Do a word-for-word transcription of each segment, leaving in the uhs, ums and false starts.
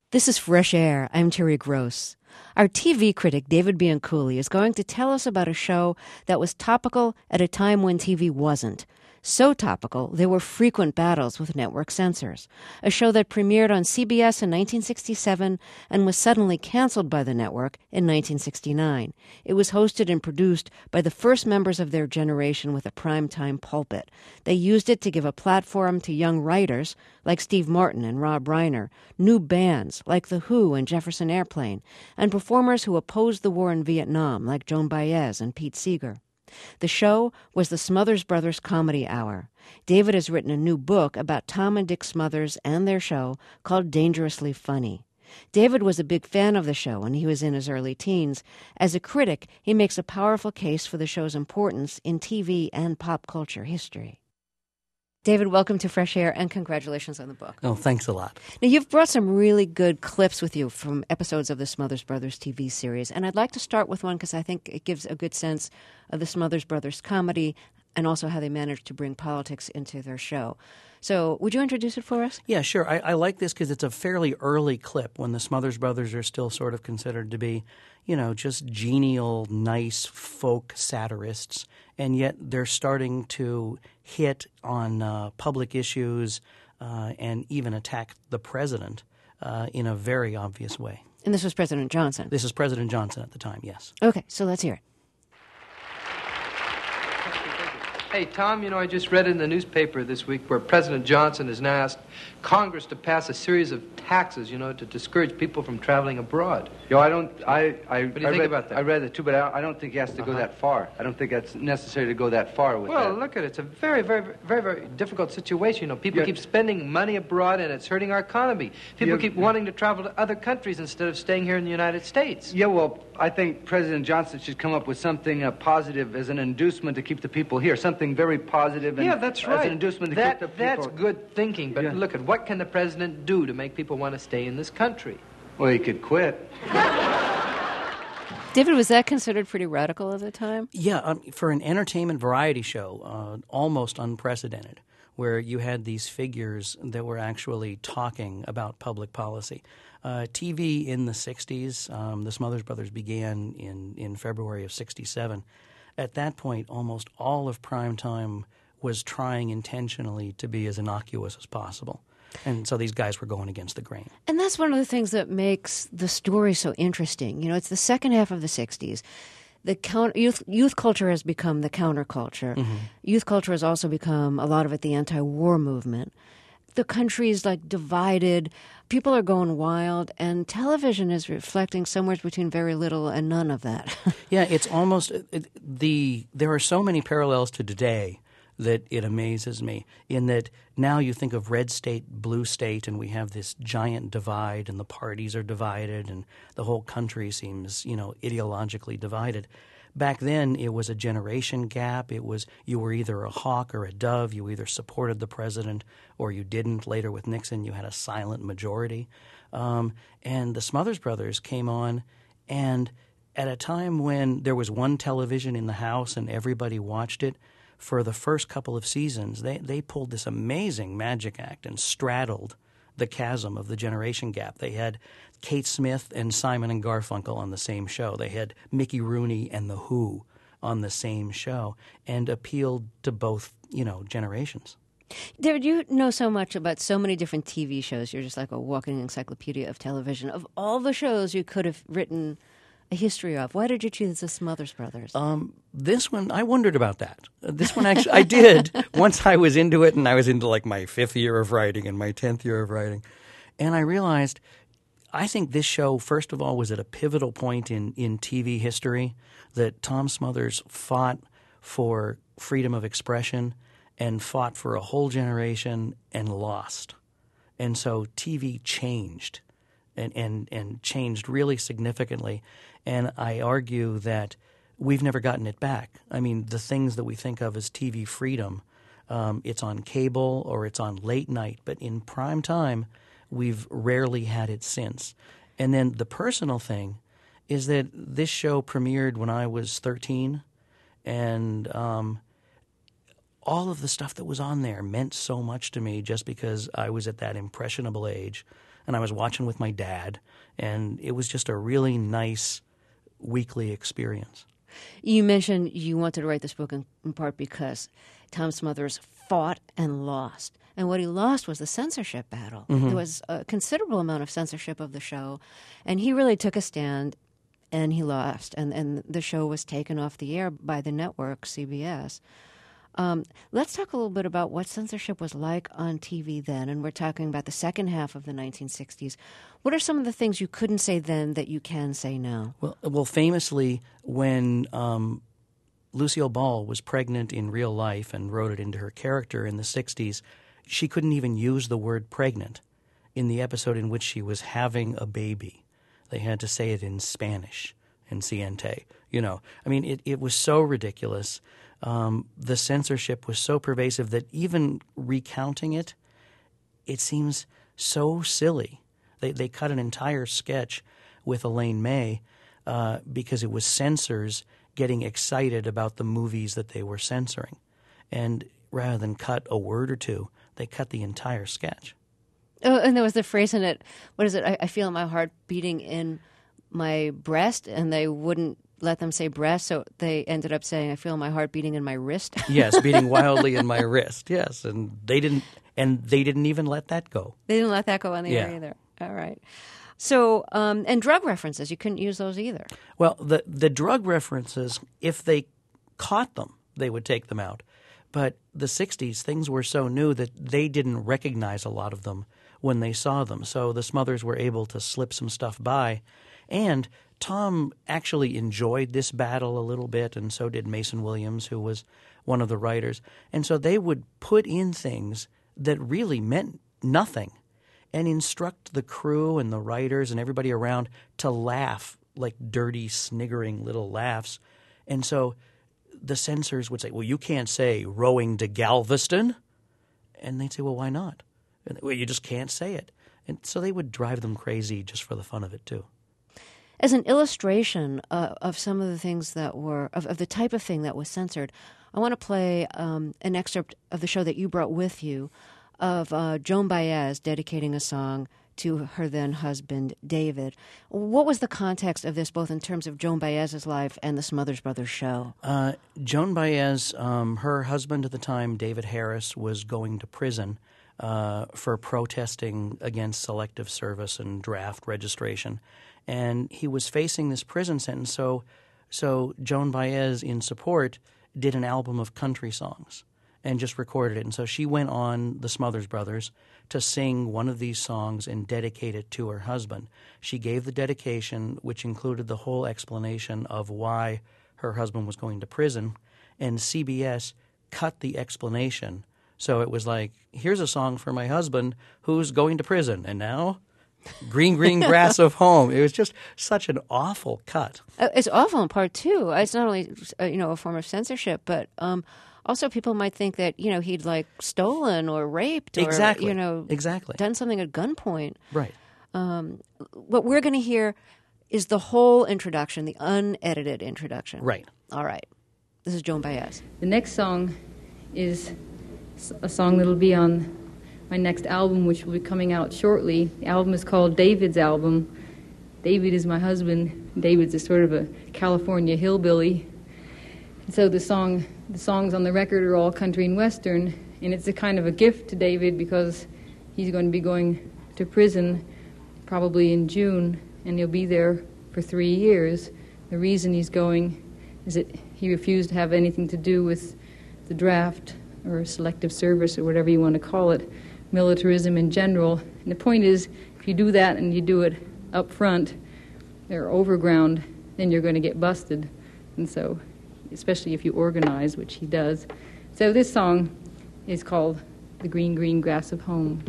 This is Fresh Air. I'm Terry Gross. Our T V critic, David Bianculli, is going to tell us about a show that was topical at a time when T V wasn't. So topical, there were frequent battles with network censors. A show that premiered on C B S in nineteen sixty-seven and was suddenly canceled by the network in nineteen sixty-nine. It was hosted and produced by the first members of their generation with a primetime pulpit. They used it to give a platform to young writers like Steve Martin and Rob Reiner, new bands like The Who and Jefferson Airplane, and performers who opposed the war in Vietnam like Joan Baez and Pete Seeger. The show was the Smothers Brothers Comedy Hour. David has written a new book about Tom and Dick Smothers and their show called Dangerously Funny. David was a big fan of the show when he was in his early teens. As a critic, he makes a powerful case for the show's importance in T V and pop culture history. David, welcome to Fresh Air, and congratulations on the book. Oh, thanks a lot. Now, you've brought some really good clips with you from episodes of the Smothers Brothers T V series, and I'd like to start with one because I think it gives a good sense of the Smothers Brothers comedy and also how they managed to bring politics into their show. So would you introduce it for us? Yeah, sure. I, I like this because it's a fairly early clip when the Smothers Brothers are still sort of considered to be, you know, just genial, nice folk satirists, and yet they're starting to hit on uh, public issues uh, and even attack the president uh, in a very obvious way. And this was President Johnson? This is President Johnson at the time, yes. Okay, so let's hear it. Hey, Tom, you know, I just read in the newspaper this week where President Johnson has now asked Congress to pass a series of taxes, you know, to discourage people from traveling abroad. Yo, I don't, I, I, what do you I think read, about that? I read it too, but I, I don't think he has to Uh-huh. go that far. I don't think that's necessary to go that far with Well, that. look at it. It's a very, very, very, very difficult situation. You know, people Yeah. keep spending money abroad, and it's hurting our economy. People Yeah. keep wanting to travel to other countries instead of staying here in the United States. Yeah, well, I think President Johnson should come up with something uh, positive as an inducement to keep the people here. Something very positive and Yeah, that's as right. an inducement to that, keep the people. That's good thinking, but Yeah. look at what can the president do to make people want to stay in this country? Well, he could quit. David, was that considered pretty radical at the time? Yeah, um, for an entertainment variety show, uh, almost unprecedented, where you had these figures that were actually talking about public policy. Uh, T V in the sixties, um, the Smothers Brothers began in, in February of sixty-seven. At that point, almost all of prime time was trying intentionally to be as innocuous as possible. And so these guys were going against the grain. And that's one of the things that makes the story so interesting. You know, it's the second half of the sixties. The count, youth, youth culture has become the counterculture. Mm-hmm. Youth culture has also become, a lot of it, the anti-war movement. The country's like divided. People are going wild, and television is reflecting somewhere between very little and none of that. Yeah, it's almost it, the. There are so many parallels to today that it amazes me. In that now you think of red state, blue state, and we have this giant divide, and the parties are divided, and the whole country seems, you know, ideologically divided. Back then, it was a generation gap. It was you were either a hawk or a dove. You either supported the president or you didn't. Later with Nixon, you had a silent majority. Um, and the Smothers Brothers came on, and at a time when there was one television in the house and everybody watched it, for the first couple of seasons, they, they pulled this amazing magic act and straddled the chasm of the generation gap. They had Kate Smith and Simon and Garfunkel on the same show. They had Mickey Rooney and The Who on the same show and appealed to both, you know, generations. David, you know so much about so many different T V shows. You're just like a walking encyclopedia of television. Of all the shows you could have written a history of, why did you choose the Smothers Brothers? Um, this one, I wondered about that. Uh, this one, actually, I did once I was into it, and I was into like my fifth year of writing and my tenth year of writing. And I realized, I think this show, first of all, was at a pivotal point in, in T V history, that Tom Smothers fought for freedom of expression and fought for a whole generation and lost. And so T V changed and, and, and changed really significantly. And I argue that we've never gotten it back. I mean, the things that we think of as T V freedom, um, it's on cable or it's on late night, but in prime time, we've rarely had it since. And then the personal thing is that this show premiered when I was thirteen, and um, all of the stuff that was on there meant so much to me just because I was at that impressionable age. and I was watching with my dad, and it was just a really nice weekly experience. You mentioned you wanted to write this book in, in part because Tom Smothers fought and lost. And what he lost was the censorship battle. Mm-hmm. There was a considerable amount of censorship of the show, and he really took a stand, and he lost. And, and the show was taken off the air by the network, C B S. Um, let's talk a little bit about what censorship was like on T V then, and we're talking about the second half of the nineteen sixties. What are some of the things you couldn't say then that you can say now? Well, well, famously, when um, Lucille Ball was pregnant in real life and wrote it into her character in the sixties, she couldn't even use the word pregnant in the episode in which she was having a baby. They had to say it in Spanish, in Ciente. You know, I mean, it, it was so ridiculous. Um, the censorship was so pervasive that even recounting it, it seems so silly. They they cut an entire sketch with Elaine May uh, because it was censors getting excited about the movies that they were censoring. And rather than cut a word or two, they cut the entire sketch. Oh, and there was the phrase in it, what is it, I, I feel my heart beating in my breast, and they wouldn't let them say breast, so they ended up saying, I feel my heart beating in my wrist. Yes, beating wildly in my wrist, yes. And they didn't and they didn't even let that go. They didn't let that go on the yeah. air either. All right. So, um, and drug references, you couldn't use those either. Well, the the drug references, if they caught them, they would take them out. But the sixties, things were so new that they didn't recognize a lot of them when they saw them. So the Smothers were able to slip some stuff by. And Tom actually enjoyed this battle a little bit, and so did Mason Williams, who was one of the writers. And so they would put in things that really meant nothing and instruct the crew and the writers and everybody around to laugh, like dirty, sniggering little laughs. And so the censors would say, well, you can't say rowing to Galveston. And they'd say, well, why not? And, well, you just can't say it. And so they would drive them crazy just for the fun of it, too. As an illustration uh, of some of the things that were, of, of the type of thing that was censored, I want to play um, an excerpt of the show that you brought with you of uh, Joan Baez dedicating a song to her then husband, David. What was the context of this, both in terms of Joan Baez's life and the Smothers Brothers show? Uh, Joan Baez, um, her husband at the time, David Harris, was going to prison uh, for protesting against selective service and draft registration. And he was facing this prison sentence, so so Joan Baez, in support, did an album of country songs and just recorded it. And so she went on the Smothers Brothers to sing one of these songs and dedicate it to her husband. She gave the dedication, which included the whole explanation of why her husband was going to prison, and C B S cut the explanation. So it was like, here's a song for my husband who's going to prison, and now green, green grass of home. It was just such an awful cut. Uh, it's awful in part two. It's not only uh, you know a form of censorship, but um, also people might think that you know he'd like stolen or raped or exactly. you know exactly. done something at gunpoint. Right. Um, what we're going to hear is the whole introduction, the unedited introduction. Right. All right. This is Joan Baez. The next song is a song that'll be on my next album, which will be coming out shortly. The album is called David's Album. David is my husband. David's a sort of a California hillbilly. And so the song, the songs on the record are all country and western, and it's a kind of a gift to David because he's going to be going to prison probably in June, and he'll be there for three years. The reason he's going is that he refused to have anything to do with the draft or selective service or whatever you want to call it, militarism in general. And the point is, if you do that and you do it up front or overground, then you're going to get busted. And so, especially if you organize, which he does. So this song is called The Green, Green Grass of Home.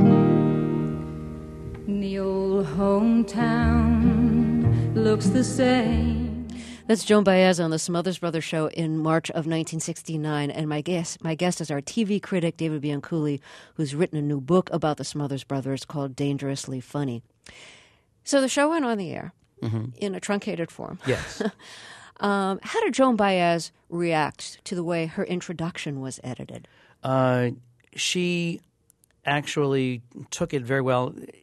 The old hometown looks the same. That's Joan Baez on the Smothers Brothers show in March of nineteen sixty-nine, and my guest, my guest is our T V critic, David Bianculli, who's written a new book about the Smothers Brothers called Dangerously Funny. So the show went on the air mm-hmm. in a truncated form. Yes. um, how did Joan Baez react to the way her introduction was edited? Uh, she actually took it very well.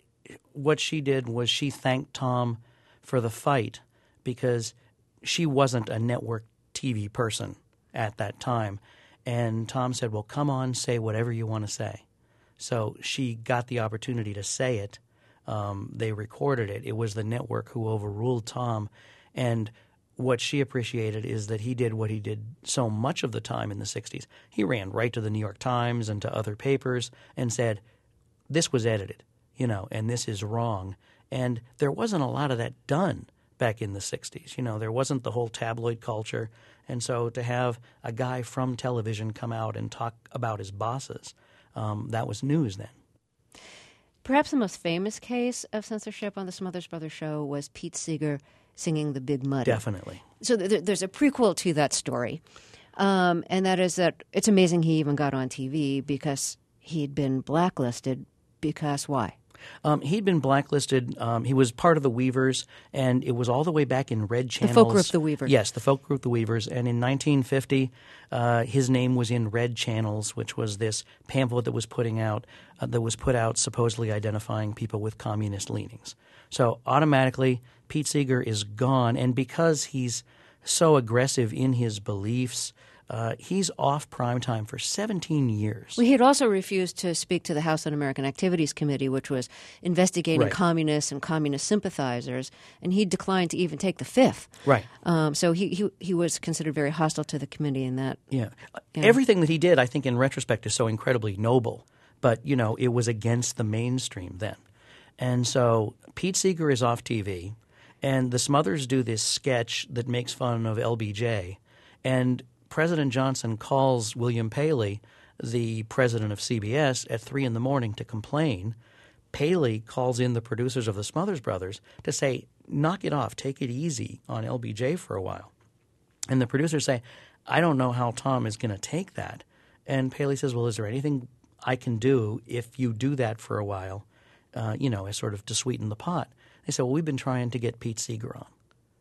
what she did was she thanked Tom for the fight because she wasn't a network T V person at that time. And Tom said, well, come on, say whatever you want to say. So she got the opportunity to say it. Um, they recorded it. It was the network who overruled Tom. And what she appreciated is that he did what he did so much of the time in the sixties. He ran right to the New York Times and to other papers and said, this was edited, you know, and this is wrong. And there wasn't a lot of that done back in the sixties. You know, there wasn't the whole tabloid culture. And so to have a guy from television come out and talk about his bosses, um, that was news then. Perhaps the most famous case of censorship on the Smothers Brothers show was Pete Seeger singing The Big Muddy. Definitely. So th- there's a prequel to that story, um, and that is that it's amazing he even got on T V because he'd been blacklisted. Because why? Um, he'd been blacklisted. Um, he was part of the Weavers, and it was all the way back in Red Channels. The folk group The Weavers. Yes, the folk group The Weavers. And in nineteen fifty, uh, his name was in Red Channels, which was this pamphlet that was putting out uh, that was put out supposedly identifying people with communist leanings. So automatically, Pete Seeger is gone, and because he's so aggressive in his beliefs, Uh, he's off primetime for seventeen years. Well, he had also refused to speak to the House Un-American Activities Committee, which was investigating Right. communists and communist sympathizers, and he declined to even take the fifth. Right. Um, so he, he he was considered very hostile to the committee in that. Yeah. Yeah. Everything that he did, I think, in retrospect, is so incredibly noble. But, you know, it was against the mainstream then. And so Pete Seeger is off T V, and the Smothers do this sketch that makes fun of L B J. And President Johnson calls William Paley, the president of C B S, at three in the morning to complain. Paley calls in the producers of the Smothers Brothers to say, knock it off, take it easy on L B J for a while. And the producers say, I don't know how Tom is going to take that. And Paley says, well, is there anything I can do if you do that for a while, uh, you know, as sort of to sweeten the pot? They said, well, we've been trying to get Pete Seeger on.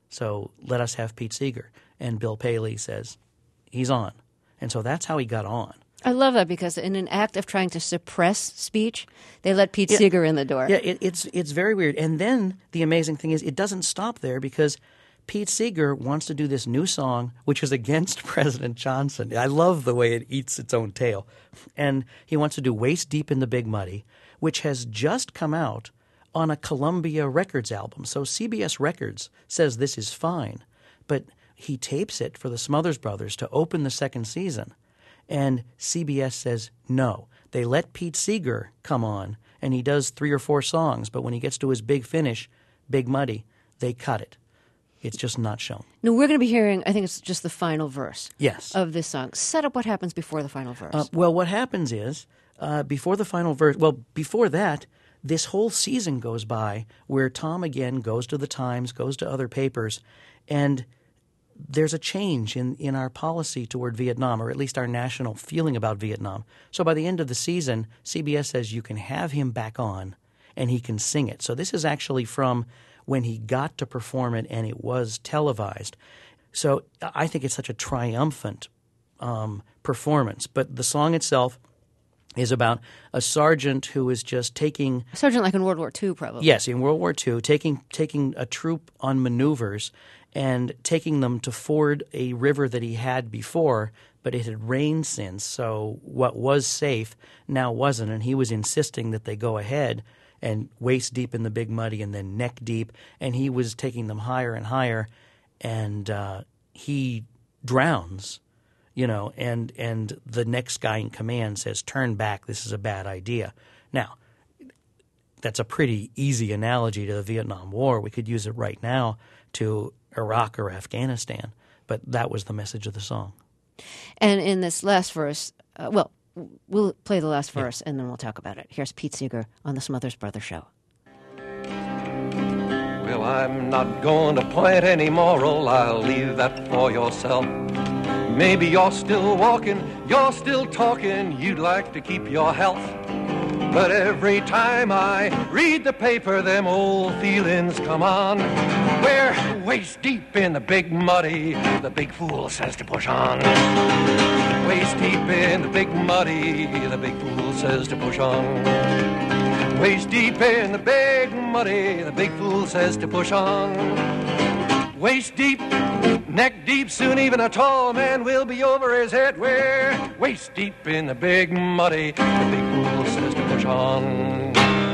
So let us have Pete Seeger. And Bill Paley says, he's on. And so that's how he got on. I love that because in an act of trying to suppress speech, they let Pete Yeah. Seeger in the door. Yeah, it, it's it's very weird. And then the amazing thing is it doesn't stop there because Pete Seeger wants to do this new song which is against President Johnson. I love the way it eats its own tail. And he wants to do Waist Deep in the Big Muddy, which has just come out on a Columbia Records album. So C B S Records says this is fine. But he tapes it for the Smothers Brothers to open the second season. And C B S says no. They let Pete Seeger come on, and he does three or four songs. But when he gets to his big finish, Big Muddy, they cut it. It's just not shown. Now, we're going to be hearing, I think it's just the final verse Yes. of this song. Set up what happens before the final verse. Uh, well, what happens is, uh, before the final verse, well, before that, this whole season goes by where Tom again goes to the Times, goes to other papers, and there's a change in, in our policy toward Vietnam, or at least our national feeling about Vietnam. So by the end of the season, C B S says you can have him back on and he can sing it. So this is actually from when he got to perform it and it was televised. So I think it's such a triumphant um, performance. But the song itself is about a sergeant who is just taking – Sergeant like in World War Two, probably. Yes, in World War Two, taking taking a troop on maneuvers and taking them to ford a river that he had before, but it had rained since, so what was safe now wasn't, and he was insisting that they go ahead and waist deep in the Big Muddy and then neck deep, and he was taking them higher and higher, and uh, he drowns, you know, and, and the next guy in command says, turn back, this is a bad idea. Now, that's a pretty easy analogy to the Vietnam War. We could use it right now to Iraq or Afghanistan, but that was the message of the song. And in this last verse, uh, well, we'll play the last verse and then we'll talk about it. Here's Pete Seeger on the Smothers Brothers Show. Well, I'm not going to point any moral, I'll leave that for yourself. Maybe you're still walking, you're still talking, you'd like to keep your health. But every time I read the paper, them old feelings come on. We're waist deep in the Big Muddy, the big fool says to push on. Waist deep in the Big Muddy, the big fool says to push on. Waist deep in the big muddy, the big fool says to push on. Waist deep, neck deep, soon even a tall man will be over his head. We're waist deep in the big muddy, the big fool says to push on.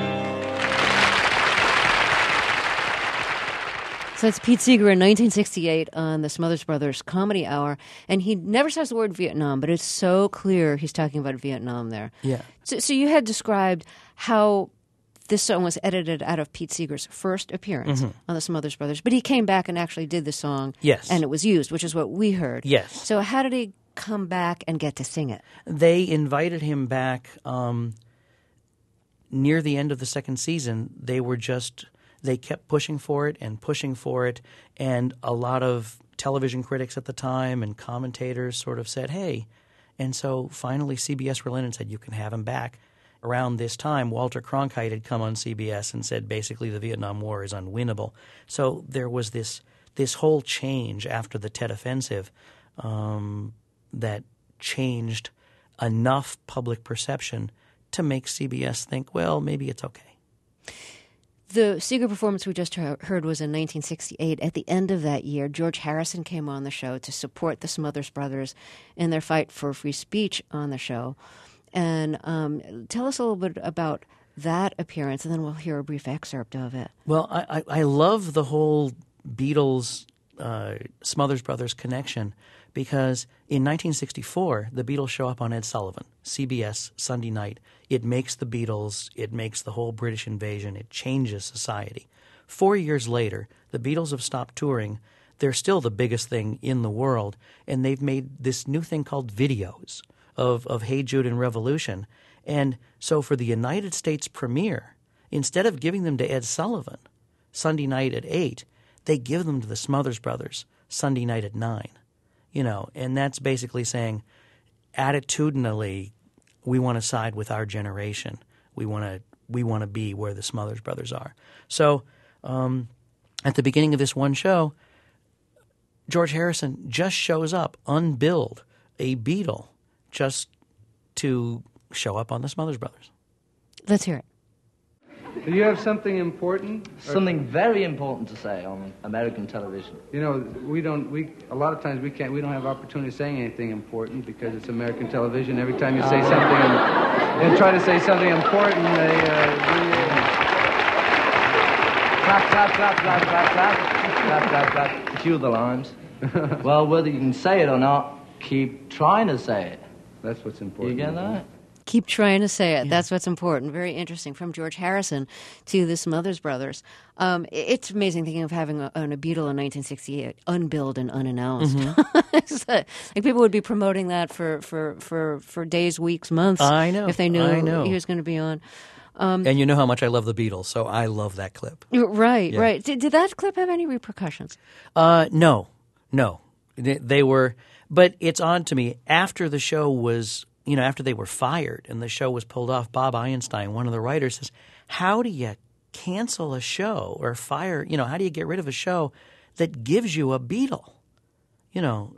So it's Pete Seeger in nineteen sixty-eight on the Smothers Brothers Comedy Hour, and he never says the word Vietnam, but it's so clear he's talking about Vietnam there. Yeah. So, so you had described how this song was edited out of Pete Seeger's first appearance mm-hmm. on the Smothers Brothers, but he came back and actually did the song. Yes. And it was used, which is what we heard. Yes. So how did he come back and get to sing it? They invited him back um, near the end of the second season. They were just... They kept pushing for it and pushing for it, and a lot of television critics at the time and commentators sort of said, hey. And so finally C B S relented and said, you can have him back. Around this time, Walter Cronkite had come on C B S and said basically the Vietnam War is unwinnable. So there was this this whole change after the Tet Offensive um, that changed enough public perception to make C B S think, well, maybe it's okay. The Seeger performance we just heard was in nineteen sixty-eight. At the end of that year, George Harrison came on the show to support the Smothers Brothers in their fight for free speech on the show. And um, tell us a little bit about that appearance, and then we'll hear a brief excerpt of it. Well, I, I, I love the whole Beatles uh, Smothers Brothers connection because in nineteen sixty-four, the Beatles show up on Ed Sullivan, C B S, Sunday night. It makes the Beatles, it makes the whole British invasion, it changes society. Four years later, the Beatles have stopped touring. They're still the biggest thing in the world, and they've made this new thing called videos of, of Hey Jude and Revolution. And so for the United States premiere, instead of giving them to Ed Sullivan Sunday night at eight, they give them to the Smothers Brothers Sunday night at nine. You know, and that's basically saying attitudinally we want to side with our generation. We want to we want to be where the Smothers Brothers are. So um, at the beginning of this one show, George Harrison just shows up unbilled, a Beatle, just to show up on the Smothers Brothers. Let's hear it. Do you have something important? Something very important to say on American television. You know, we don't, we, a lot of times we can't, we don't have opportunity of saying anything important because it's American television. Every time you say something and, and try to say something important, they, uh, they uh... clap, clap, clap, clap, clap, clap, clap, clap, clap, cue the lines. Well, whether you can say it or not, keep trying to say it. That's what's important. You get that? Keep trying to say it. Yeah. That's what's important. Very interesting. From George Harrison to the Smothers Brothers. Um, it's amazing thinking of having a, a Beatle in nineteen sixty-eight, unbilled and unannounced. Mm-hmm. Like people would be promoting that for, for, for, for days, weeks, months. I know. If they knew I know. he was going to be on. Um, and you know how much I love the Beatles, so I love that clip. Right, yeah. right. Did, did that clip have any repercussions? Uh, no, no. They, they were, but it's odd to me. After the show was... You know, after they were fired and the show was pulled off, Bob Einstein, one of the writers, says, how do you cancel a show or fire, you know, how do you get rid of a show that gives you a Beatle? You know,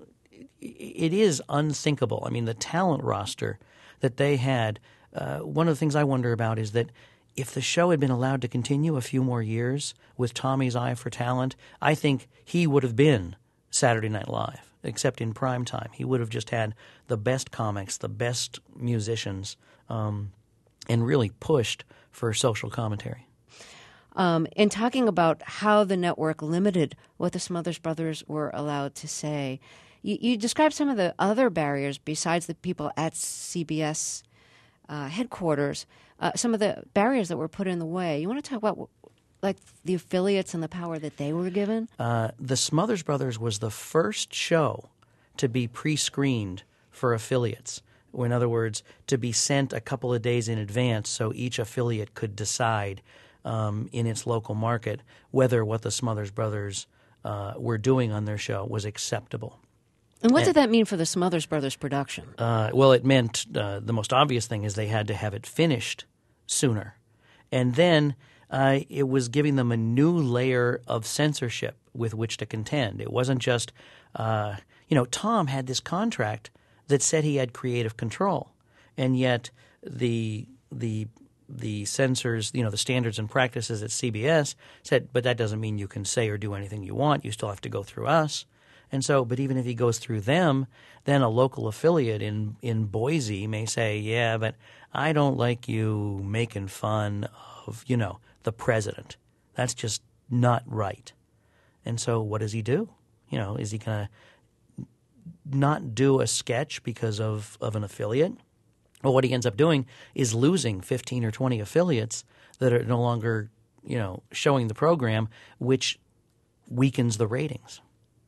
it is unthinkable. I mean, the talent roster that they had, uh, one of the things I wonder about is that if the show had been allowed to continue a few more years with Tommy's eye for talent, I think he would have been Saturday Night Live. Except in prime time. He would have just had the best comics, the best musicians, um, and really pushed for social commentary. Um, in talking about how the network limited what the Smothers Brothers were allowed to say, you, you described some of the other barriers besides the people at C B S uh, headquarters, uh, some of the barriers that were put in the way. You want to talk about like the affiliates and the power that they were given? Uh, the Smothers Brothers was the first show to be pre-screened for affiliates. Or in other words, to be sent a couple of days in advance so each affiliate could decide um, in its local market whether what the Smothers Brothers uh, were doing on their show was acceptable. And what and, did that mean for the Smothers Brothers production? Uh, well, it meant uh, the most obvious thing is they had to have it finished sooner. And then Uh, it was giving them a new layer of censorship with which to contend. It wasn't just, uh, you know, Tom had this contract that said he had creative control, and yet the the the censors, you know, the standards and practices at C B S said, but that doesn't mean you can say or do anything you want. You still have to go through us. And so, but even if he goes through them, then a local affiliate in, in Boise may say, yeah, but I don't like you making fun of, you know, the president. That's just not right. And so what does he do? You know, is he going to not do a sketch because of, of an affiliate? Well, what he ends up doing is losing fifteen or twenty affiliates that are no longer, you know, showing the program, which weakens the ratings.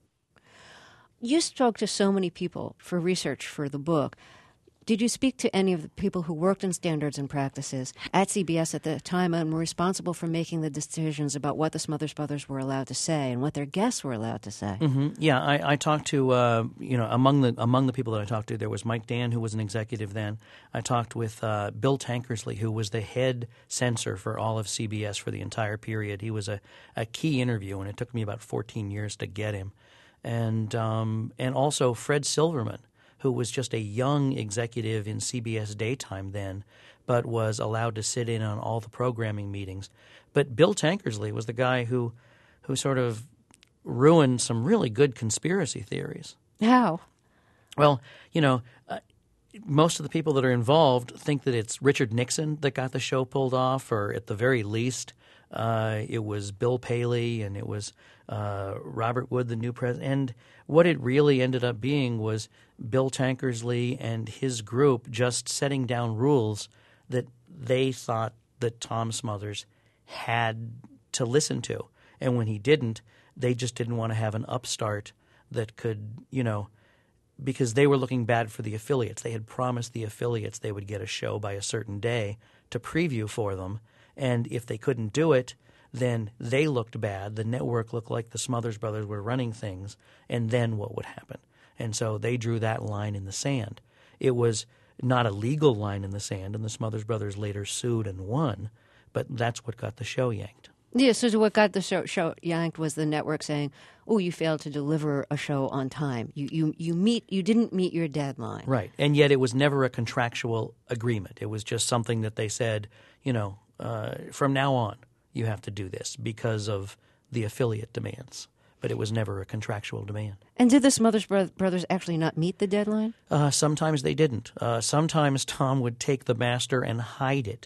You spoke to so many people for research for the book. Did you speak to any of the people who worked in standards and practices at C B S at the time and were responsible for making the decisions about what the Smothers Brothers were allowed to say and what their guests were allowed to say? Mm-hmm. Yeah, I, I talked to, uh, you know, among the among the people that I talked to, there was Mike Dan, who was an executive then. I talked with uh, Bill Tankersley, who was the head censor for all of C B S for the entire period. He was a, a key interview, and it took me about fourteen years to get him. And um, and also Fred Silverman, who was just a young executive in C B S daytime then, but was allowed to sit in on all the programming meetings. But Bill Tankersley was the guy who who sort of ruined some really good conspiracy theories. How? Well, you know, uh, most of the people that are involved think that it's Richard Nixon that got the show pulled off, or at the very least, uh, it was Bill Paley and it was uh, Robert Wood, the new president. And what it really ended up being was Bill Tankersley and his group just setting down rules that they thought that Tom Smothers had to listen to. And when he didn't, they just didn't want to have an upstart that could, you know, because they were looking bad for the affiliates. They had promised the affiliates they would get a show by a certain day to preview for them. And if they couldn't do it, then they looked bad. The network looked like the Smothers Brothers were running things. And then what would happen? And so they drew that line in the sand. It was not a legal line in the sand, and the Smothers Brothers later sued and won, but that's what got the show yanked. Yeah, so what got the show, show yanked was the network saying, "Oh, you failed to deliver a show on time. You you you meet you didn't meet your deadline." Right, and yet it was never a contractual agreement. It was just something that they said, you know, uh, from now on you have to do this because of the affiliate demands. But it was never a contractual demand. And did the Smothers bro- Brothers actually not meet the deadline? Uh, sometimes they didn't. Uh, sometimes Tom would take the master and hide it.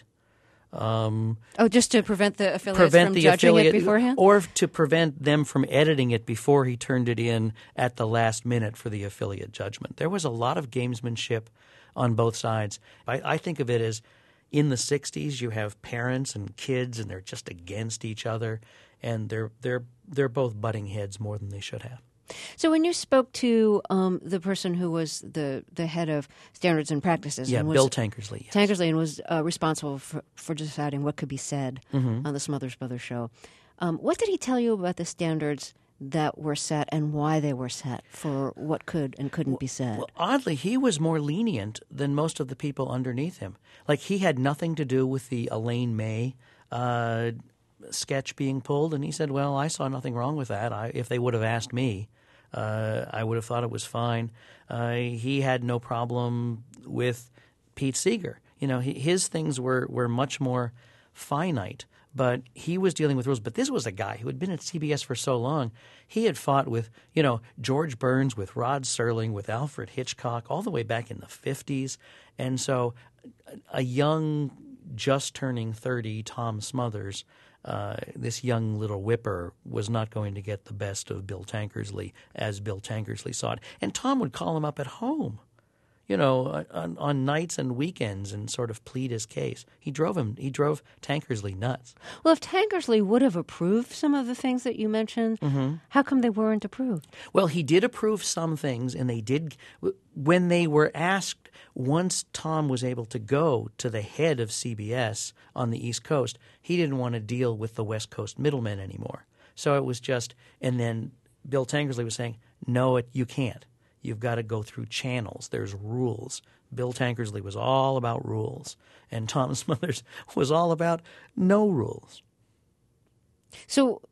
Um, oh, just to prevent the affiliates prevent from the judging affiliate, it beforehand? Or to prevent them from editing it before he turned it in at the last minute for the affiliate judgment. There was a lot of gamesmanship on both sides. I, I think of it as in the sixties you have parents and kids and they're just against each other, and they're they're they're both butting heads more than they should have. So when you spoke to um, the person who was the, the head of standards and practices, yeah, and was, Bill Tankersley, yes. Tankersley, and was uh, responsible for, for deciding what could be said mm-hmm. on the Smothers Brothers show, um, what did he tell you about the standards that were set and why they were set for what could and couldn't well, be said? Well, oddly, he was more lenient than most of the people underneath him. Like, he had nothing to do with the Elaine May uh, sketch being pulled, and he said, well, I saw nothing wrong with that. I, if they would have asked me, uh, I would have thought it was fine. Uh, he had no problem with Pete Seeger. You know, he, his things were, were much more finite, but he was dealing with rules. But this was a guy who had been at C B S for so long. He had fought with, you know, George Burns, with Rod Serling, with Alfred Hitchcock, all the way back in the fifties. And so a young, just turning thirty Tom Smothers, uh, this young little whipper, was not going to get the best of Bill Tankersley as Bill Tankersley saw it. And Tom would call him up at home, you know, on, on nights and weekends, and sort of plead his case. He drove him. He drove Tankersley nuts. Well, if Tankersley would have approved some of the things that you mentioned, mm-hmm. how come they weren't approved? Well, he did approve some things, and they did when they were asked. Once Tom was able to go to the head of C B S on the East Coast, he didn't want to deal with the West Coast middlemen anymore. So it was just, and then Bill Tankersley was saying, no, it, you can't. You've got to go through channels. There's rules. Bill Tankersley was all about rules, and Tom Smothers was all about no rules. So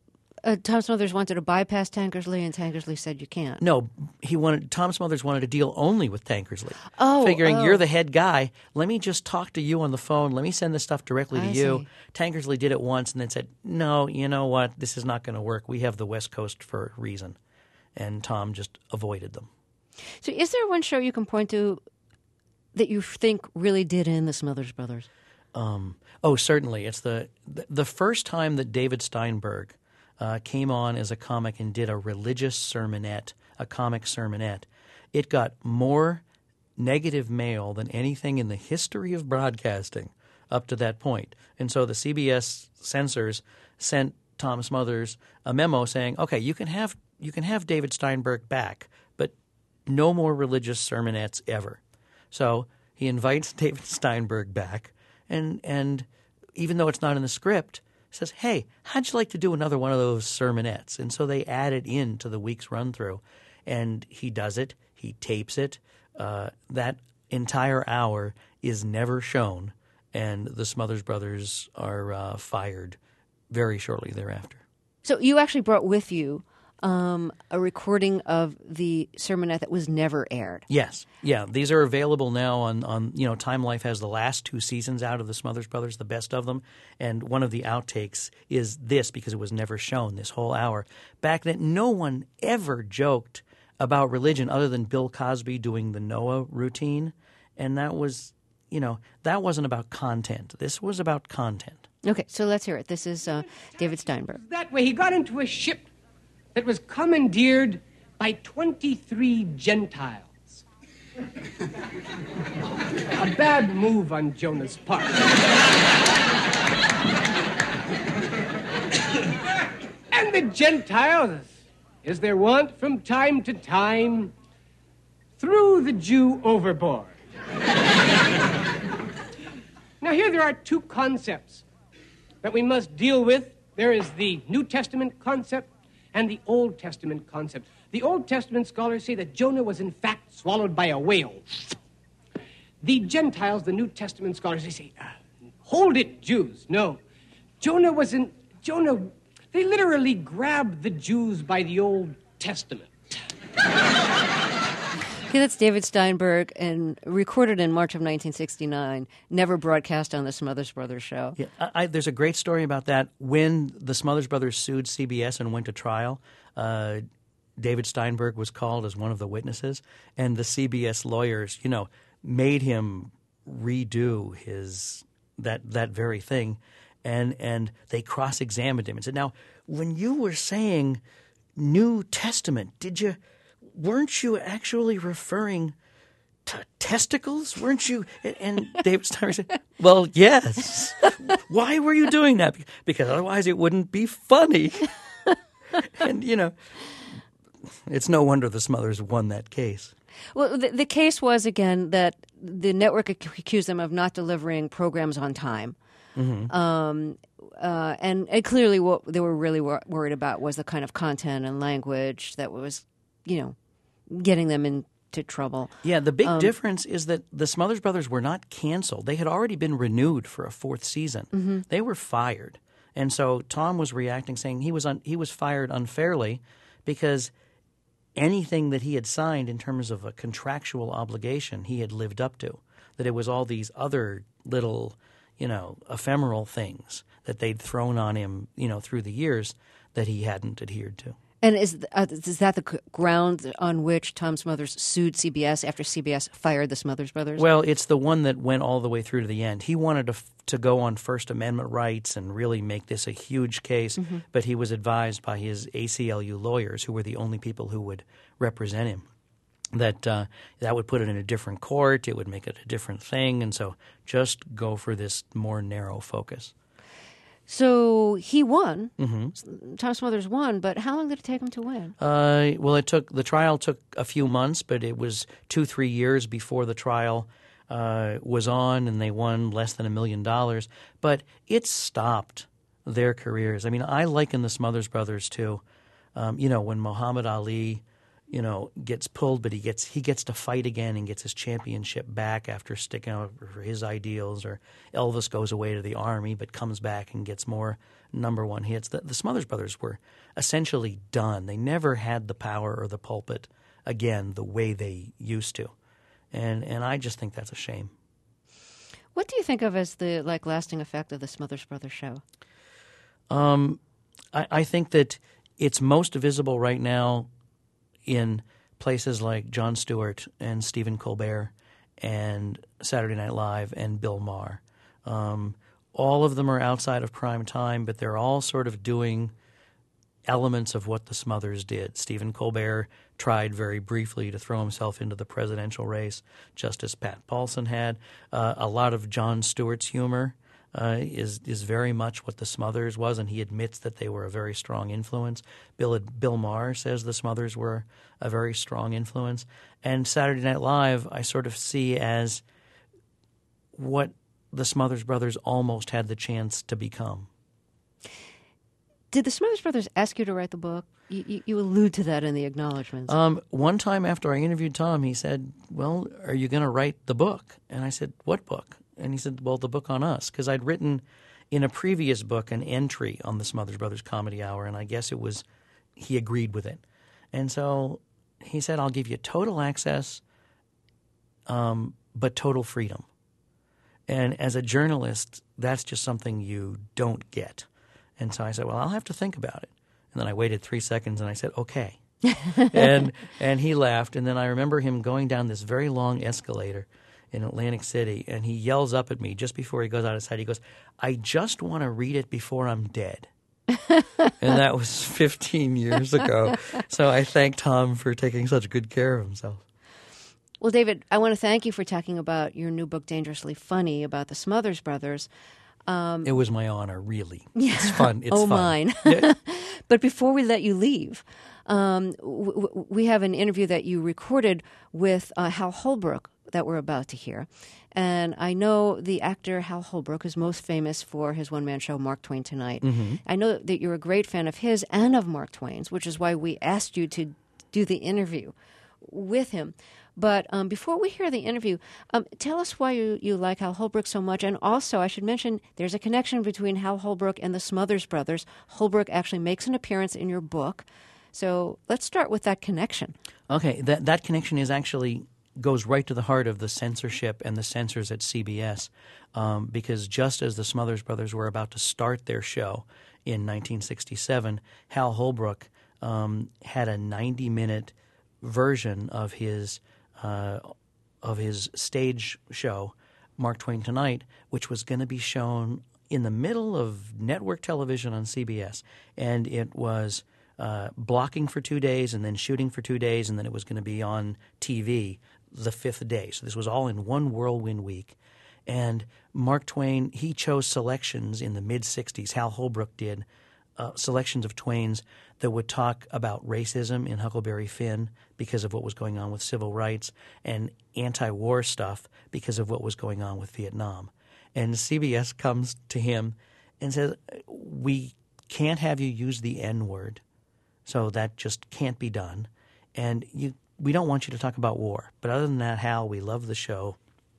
Uh, Tom Smothers wanted to bypass Tankersley, and Tankersley said you can't. No, he wanted Tom Smothers wanted to deal only with Tankersley. Oh, figuring oh. you're the head guy. Let me just talk to you on the phone. Let me send this stuff directly to I you. see. Tankersley did it once and then said, "No, you know what? This is not going to work. We have the West Coast for a reason," and Tom just avoided them. So, is there one show you can point to that you think really did in the Smothers Brothers? Um, oh, certainly. It's the the first time that David Steinberg uh, came on as a comic and did a religious sermonette, a comic sermonette. It got more negative mail than anything in the history of broadcasting up to that point. And so the C B S censors sent Tom Smothers a memo saying, "Okay, you can have you can have David Steinberg back, but no more religious sermonettes ever." So he invites David Steinberg back. And and even though it's not in the script, says, "Hey, how'd you like to do another one of those sermonettes?" And so they add it into the week's run-through. And he does it. He tapes it. Uh, that entire hour is never shown. And the Smothers Brothers are uh, fired very shortly thereafter. So you actually brought with you um, a recording of the sermonette that was never aired. Yes. Yeah. These are available now on, on, you know, Time Life has the last two seasons out of the Smothers Brothers, the best of them. And one of the outtakes is this because it was never shown, this whole hour. Back then, no one ever joked about religion other than Bill Cosby doing the Noah routine. And that was, you know, that wasn't about content. This was about content. Okay, so let's hear it. This is uh, David Steinberg. That way, he got into a ship that was commandeered by twenty-three Gentiles. A bad move on Jonah's part. And the Gentiles, as their wont from time to time, threw the Jew overboard. Now, here there are two concepts that we must deal with. There is the New Testament concept and the Old Testament concept. The Old Testament scholars say that Jonah was in fact swallowed by a whale. The Gentiles, the New Testament scholars, they say, uh, hold it, Jews. No. Jonah wasn't, Jonah, they literally grabbed the Jews by the Old Testament. Okay, that's David Steinberg, and recorded in March of nineteen sixty-nine, never broadcast on the Smothers Brothers show. Yeah, I, I, there's a great story about that. When the Smothers Brothers sued C B S and went to trial, uh, David Steinberg was called as one of the witnesses, and the C B S lawyers, you know, made him redo his that that very thing, and and they cross-examined him and said, "Now, when you were saying New Testament, did you?" Weren't you actually referring to testicles? Weren't you? And David Steinberg said, "Well, yes. Why were you doing that? Because otherwise it wouldn't be funny." And, you know, it's no wonder the Smothers won that case. Well, the, the case was, again, that the network accused them of not delivering programs on time. Mm-hmm. Um, uh, and, and clearly what they were really wor- worried about was the kind of content and language that was, you know, getting them into trouble. Yeah, the big um, difference is that the Smothers Brothers were not canceled. They had already been renewed for a fourth season. Mm-hmm. They were fired. And so Tom was reacting saying he was un- he was fired unfairly because anything that he had signed in terms of a contractual obligation he had lived up to, that it was all these other little, you know, ephemeral things that they'd thrown on him, you know, through the years that he hadn't adhered to. And is uh, is that the ground on which Tom Smothers sued C B S after C B S fired the Smothers Brothers? Well, it's the one that went all the way through to the end. He wanted to, f- to go on First Amendment rights and really make this a huge case, mm-hmm. but he was advised by his A C L U lawyers, who were the only people who would represent him, that uh, that would put it in a different court, it would make it a different thing, and so just go for this more narrow focus. So he won. Mm-hmm. Tom Smothers won, but how long did it take him to win? Uh, well, it took the trial took a few months, but it was two, three years before the trial uh, was on, and they won less than a million dollars. But it stopped their careers. I mean, I liken the Smothers Brothers to, um, you know, when Muhammad Ali, you know, gets pulled, but he gets he gets to fight again and gets his championship back after sticking out for his ideals. Or Elvis goes away to the army but comes back and gets more number one hits. The, the Smothers Brothers were essentially done. They never had the power or the pulpit again the way they used to, and and I just think that's a shame. What do you think of as the like lasting effect of the Smothers Brothers show? Um, I, I think that it's most visible right now in places like Jon Stewart and Stephen Colbert and Saturday Night Live and Bill Maher. Um, all of them are outside of prime time, but they're all sort of doing elements of what the Smothers did. Stephen Colbert tried very briefly to throw himself into the presidential race, just as Pat Paulson had. Uh, a lot of Jon Stewart's humor uh, is is very much what the Smothers was, and he admits that they were a very strong influence. Bill Bill Maher says the Smothers were a very strong influence. And Saturday Night Live I sort of see as what the Smothers Brothers almost had the chance to become. Did the Smothers Brothers ask you to write the book? You, you, you allude to that in the acknowledgments. Um, one time after I interviewed Tom, he said, well, are you going to write the book? And I said, what book? And he said, well, the book on us. Because I'd written in a previous book an entry on the Smothers Brothers Comedy Hour, and I guess it was he agreed with it. And so he said, I'll give you total access, um, but total freedom. And as a journalist, that's just something you don't get. And so I said, well, I'll have to think about it. And then I waited three seconds and I said, okay. and and he laughed. And then I remember him going down this very long escalator in Atlantic City, and he yells up at me just before he goes out of sight. He goes, I just want to read it before I'm dead. And that was fifteen years ago. So I thank Tom for taking such good care of himself. Well, David, I want to thank you for talking about your new book, Dangerously Funny, about the Smothers Brothers. Um, it was my honor, really. Yeah. It's fun. It's oh, fun. mine. Yeah. But before we let you leave, um, w- w- we have an interview that you recorded with uh, Hal Holbrook that we're about to hear. And I know the actor Hal Holbrook is most famous for his one-man show, Mark Twain Tonight. Mm-hmm. I know that you're a great fan of his and of Mark Twain's, which is why we asked you to do the interview with him. But um, before we hear the interview, um, tell us why you, you like Hal Holbrook so much. And also, I should mention, there's a connection between Hal Holbrook and the Smothers Brothers. Holbrook actually makes an appearance in your book. So let's start with that connection. Okay, that that connection is actually goes right to the heart of the censorship and the censors at C B S, um, because just as the Smothers Brothers were about to start their show in nineteen sixty-seven, Hal Holbrook um, had a ninety-minute version of his uh, of his stage show, Mark Twain Tonight, which was going to be shown in the middle of network television on C B S, and it was uh, blocking for two days and then shooting for two days, and then it was going to be on T V the fifth day. So this was all in one whirlwind week. And Mark Twain, he chose selections in the mid-sixties, Hal Holbrook did, uh, selections of Twain's that would talk about racism in Huckleberry Finn because of what was going on with civil rights, and anti-war stuff because of what was going on with Vietnam. And C B S comes to him and says, we can't have you use the N-word, so that just can't be done. And you we don't want you to talk about war. But other than that, Hal, we love the show,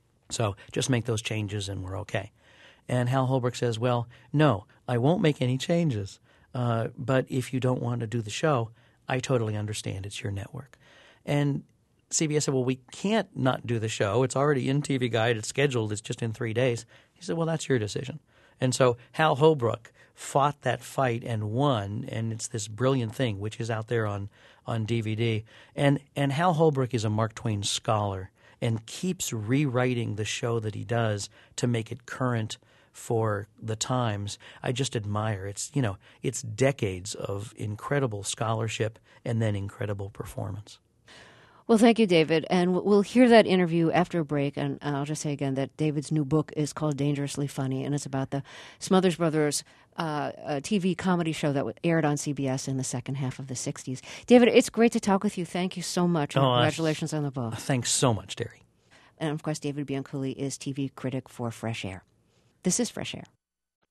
so just make those changes and we're okay. And Hal Holbrook says, well, no, I won't make any changes. Uh, but if you don't want to do the show, I totally understand. It's your network. And C B S said, well, we can't not do the show. It's already in T V Guide. It's scheduled. It's just in three days. He said, well, that's your decision. And so Hal Holbrook fought that fight and won, and it's this brilliant thing, which is out there on, on D V D. And, and Hal Holbrook is a Mark Twain scholar and keeps rewriting the show that he does to make it current for the times. I just admire. It's, you know, it's decades of incredible scholarship and then incredible performance. Well, thank you, David. And we'll hear that interview after a break. And I'll just say again that David's new book is called Dangerously Funny, and it's about the Smothers Brothers uh, a T V comedy show that aired on C B S in the second half of the sixties. David, it's great to talk with you. Thank you so much. And oh, congratulations uh, on the book. Thanks so much, Derry. And, of course, David Bianculli is T V critic for Fresh Air. This is Fresh Air.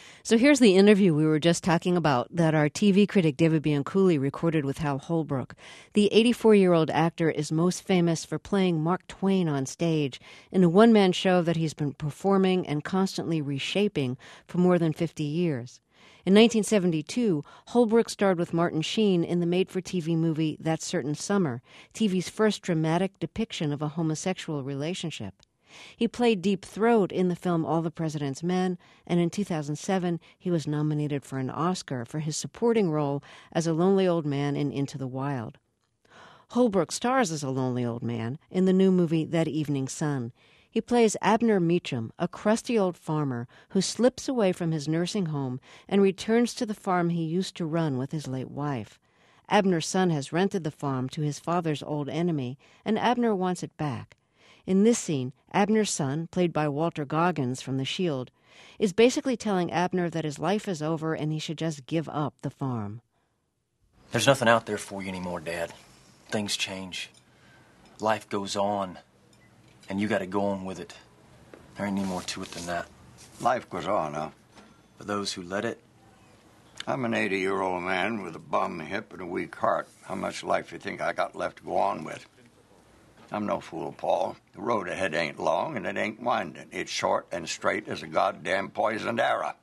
So here's the interview we were just talking about that our T V critic David Bianculli recorded with Hal Holbrook. The eighty-four-year-old actor is most famous for playing Mark Twain on stage in a one-man show that he's been performing and constantly reshaping for more than fifty years. In nineteen seventy-two, Holbrook starred with Martin Sheen in the made-for-T V movie That Certain Summer, T V's first dramatic depiction of a homosexual relationship. He played Deep Throat in the film All the President's Men, and in two thousand seven, he was nominated for an Oscar for his supporting role as a lonely old man in Into the Wild. Holbrook stars as a lonely old man in the new movie That Evening Sun. He plays Abner Meacham, a crusty old farmer who slips away from his nursing home and returns to the farm he used to run with his late wife. Abner's son has rented the farm to his father's old enemy, and Abner wants it back. In this scene, Abner's son, played by Walter Goggins from The Shield, is basically telling Abner that his life is over and he should just give up the farm. There's nothing out there for you anymore, Dad. Things change. Life goes on, and you gotta go on with it. There ain't any more to it than that. Life goes on, huh? For those who let it. I'm an eighty-year-old man with a bum hip and a weak heart. How much life you think I got left to go on with? I'm no fool, Paul. The road ahead ain't long, and it ain't winding. It's short and straight as a goddamn poisoned arrow.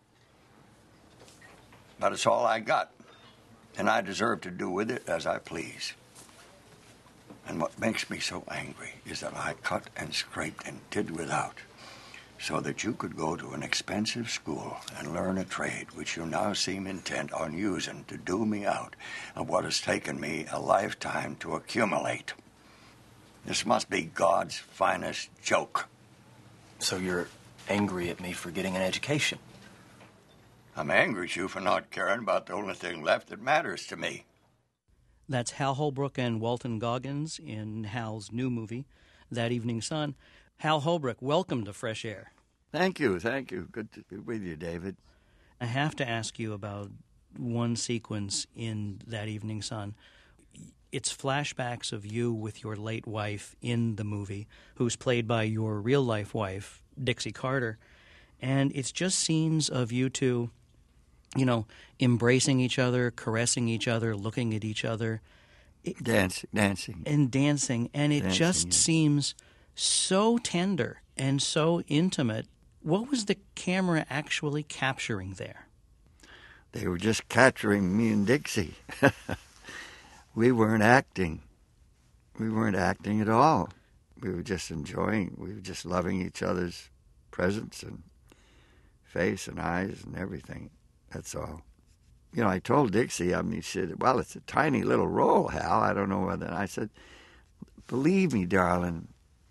But it's all I got, and I deserve to do with it as I please. And what makes me so angry is that I cut and scraped and did without, so that you could go to an expensive school and learn a trade which you now seem intent on using to do me out of what has taken me a lifetime to accumulate. This must be God's finest joke. So you're angry at me for getting an education? I'm angry at you for not caring about the only thing left that matters to me. That's Hal Holbrook and Walton Goggins in Hal's new movie, That Evening Sun. Hal Holbrook, welcome to Fresh Air. Thank you, thank you. Good to be with you, David. I have to ask you about one sequence in That Evening Sun. It's flashbacks of you with your late wife in the movie, who's played by your real-life wife, Dixie Carter. And it's just scenes of you two, you know, embracing each other, caressing each other, looking at each other. It, dancing, dancing. And dancing. And it dancing, just yes. seems so tender and so intimate. What was the camera actually capturing there? They were just capturing me and Dixie. We weren't acting. We weren't acting at all. We were just enjoying, we were just loving each other's presence and face and eyes and everything. That's all. You know, I told Dixie, I mean, she said, well, it's a tiny little role, Hal. I don't know whether. I said, believe me, darling,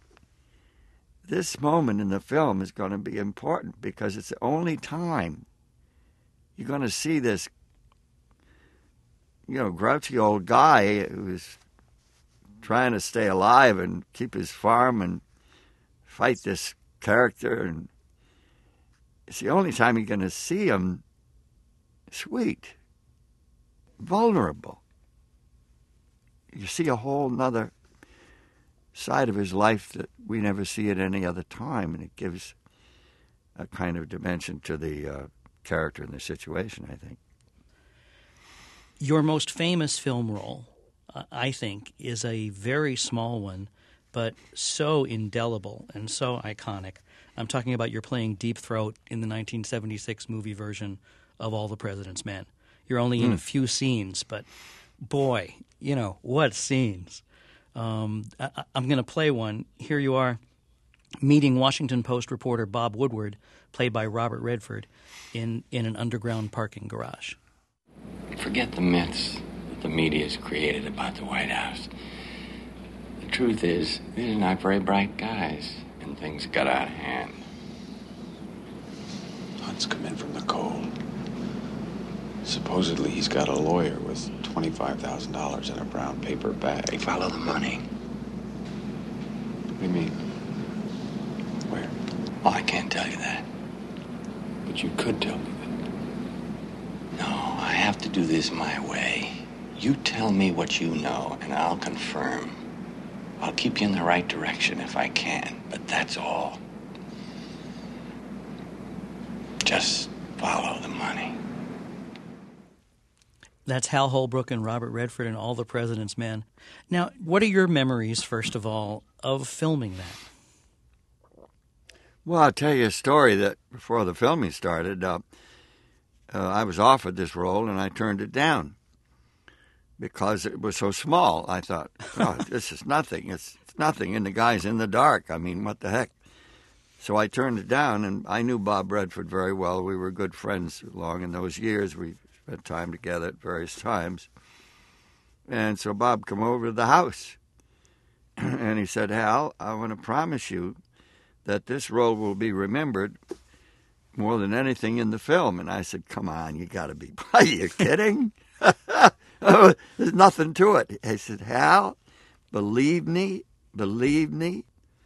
this moment in the film is going to be important because it's the only time you're going to see this, you know, grouchy old guy who's trying to stay alive and keep his farm and fight this character. And it's the only time you're going to see him sweet, vulnerable. You see a whole nother side of his life that we never see at any other time, and it gives a kind of dimension to the uh, character and the situation, I think. Your most famous film role, uh, I think, is a very small one, but so indelible and so iconic. I'm talking about you're playing Deep Throat in the nineteen seventy-six movie version of All the President's Men. You're only in mm. a few scenes, but boy, you know, what scenes. Um, I, I'm going to play one. Here you are meeting Washington Post reporter Bob Woodward, played by Robert Redford, in, in an underground parking garage. Forget the myths that the media's created about the White House. The truth is, these are not very bright guys, and things got out of hand. Hunt's come in from the cold. Supposedly he's got a lawyer with twenty-five thousand dollars in a brown paper bag. Follow the money. What do you mean? Where? Oh, I can't tell you that. But you could tell me that. No, I have to do this my way. You tell me what you know, and I'll confirm. I'll keep you in the right direction if I can, but that's all. Just follow the money. That's Hal Holbrook and Robert Redford and All the President's Men. Now, what are your memories, first of all, of filming that? Well, I'll tell you a story that before the filming started, uh, uh, I was offered this role and I turned it down because it was so small. I thought, oh, this is nothing. It's, it's nothing. And the guy's in the dark. I mean, what the heck? So I turned it down, and I knew Bob Redford very well. We were good friends long in those years. We spent time together at various times. And so Bob came over to the house, and he said, Hal, I want to promise you that this role will be remembered more than anything in the film. And I said, come on, you got to be, are you kidding? There's nothing to it. He said, Hal, believe me, believe me.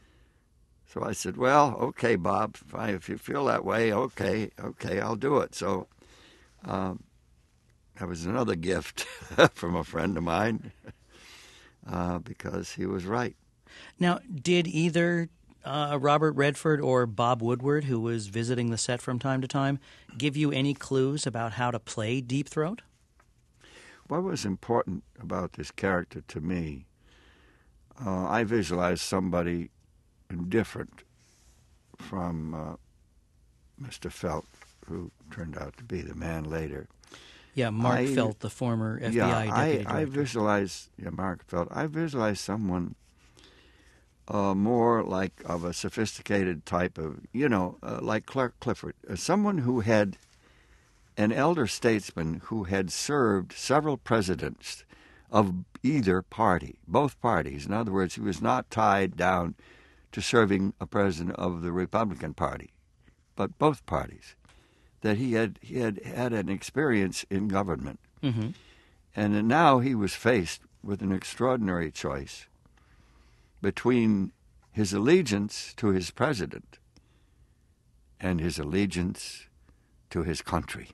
So I said, well, okay, Bob, if, I, if you feel that way, okay, okay, I'll do it. So um, that was another gift from a friend of mine uh, because he was right. Now, did either uh, Robert Redford or Bob Woodward, who was visiting the set from time to time, give you any clues about how to play Deep Throat? What was important about this character to me, uh, I visualized somebody different from uh, Mister Felt, who turned out to be the man later. Yeah, Mark I, Felt, the former F B yeah, I deputy I, director. I visualized, yeah, Mark Felt, I visualized someone uh, more like of a sophisticated type of, you know, uh, like Clark Clifford, uh, someone who had, an elder statesman who had served several presidents of either party, both parties. In other words, he was not tied down to serving a president of the Republican Party, but both parties, that he had he had had an experience in government. Mm-hmm. And now he was faced with an extraordinary choice between his allegiance to his president and his allegiance to his country.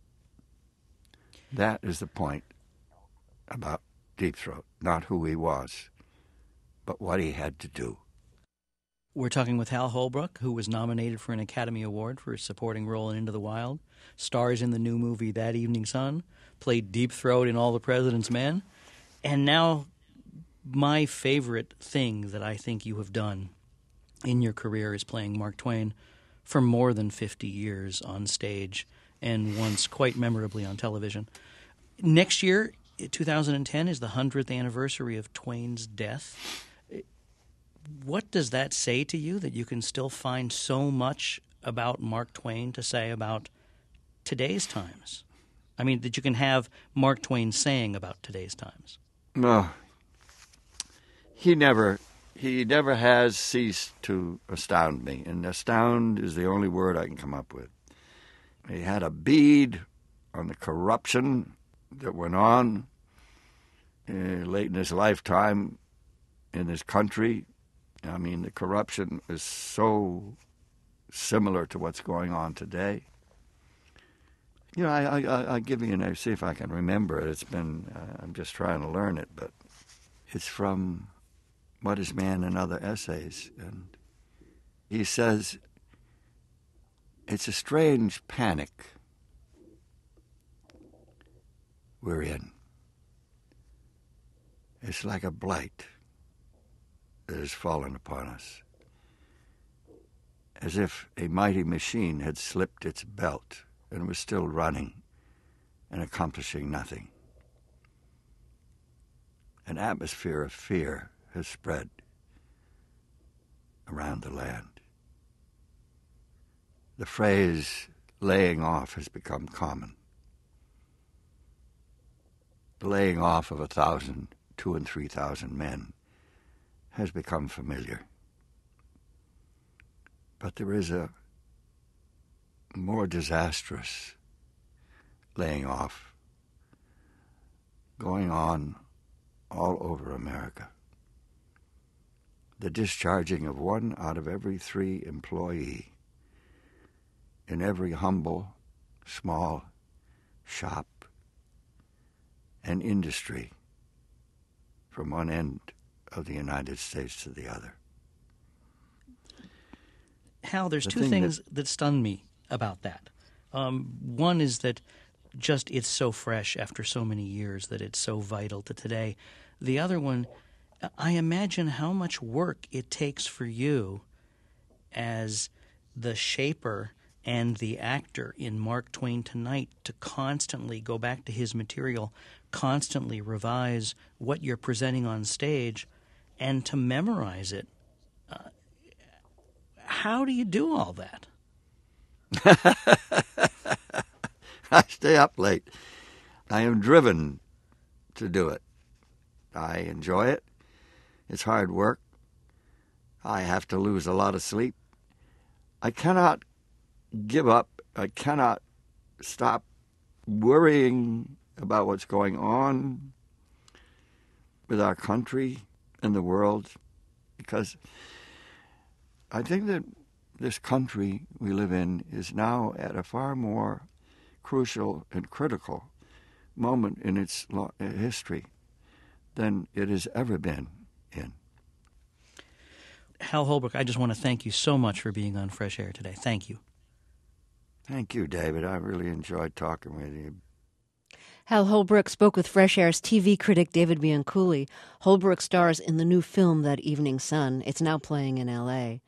That is the point about Deep Throat, not who he was, but what he had to do. We're talking with Hal Holbrook, who was nominated for an Academy Award for his supporting role in Into the Wild, stars in the new movie That Evening Sun, played Deep Throat in All the President's Men, and now my favorite thing that I think you have done in your career is playing Mark Twain for more than fifty years on stage and once quite memorably on television. Next year, two thousand ten, is the hundredth anniversary of Twain's death. What does that say to you, that you can still find so much about Mark Twain to say about today's times? I mean, that you can have Mark Twain saying about today's times. No. He never, he never has ceased to astound me, and astound is the only word I can come up with. He had a bead on the corruption that went on uh, late in his lifetime in this country. I mean, the corruption is so similar to what's going on today. You know, I, I, I'll give you, and see if I can remember it. It's been, uh, I'm just trying to learn it, but it's from What is Man and Other Essays. And he says, it's a strange panic we're in. It's like a blight that has fallen upon us, as if a mighty machine had slipped its belt and was still running and accomplishing nothing. An atmosphere of fear has spread around the land. The phrase laying off has become common. The laying off of a thousand, two and three thousand men has become familiar. But there is a more disastrous laying off going on all over America. The discharging of one out of every three employee in every humble, small shop and industry from one end of the United States to the other. Hal, there's The two thing things that- that stun me about that. Um, one is that just it's so fresh after so many years that it's so vital to today. The other one, I imagine how much work it takes for you as the shaper and the actor in Mark Twain Tonight to constantly go back to his material, constantly revise what you're presenting on stage, and to memorize it. Uh, how do you do all that? I stay up late. I am driven to do it. I enjoy it. It's hard work. I have to lose a lot of sleep. I cannot give up. I cannot stop worrying about what's going on with our country and the world, because I think that this country we live in is now at a far more crucial and critical moment in its history than it has ever been in. Hal Holbrook, I just want to thank you so much for being on Fresh Air today. Thank you. Thank you, David. I really enjoyed talking with you. Hal Holbrook spoke with Fresh Air's T V critic David Bianculli. Holbrook stars in the new film That Evening Sun. It's now playing in L A